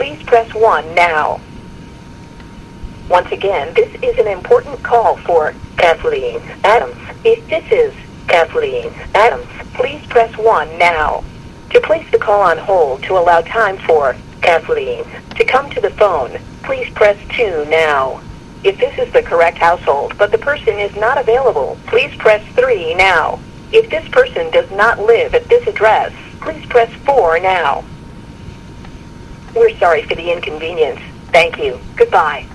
please press 1 now. Once again, this is an important call for Kathleen Adams. If this is Kathleen Adams, please press 1 now. To place the call on hold to allow time for Kathleen to come to the phone, please press 2 now. If this is the correct household but the person is not available, please press 3 now. If this person does not live at this address, please press 4 now. We're sorry for the inconvenience. Thank you. Goodbye.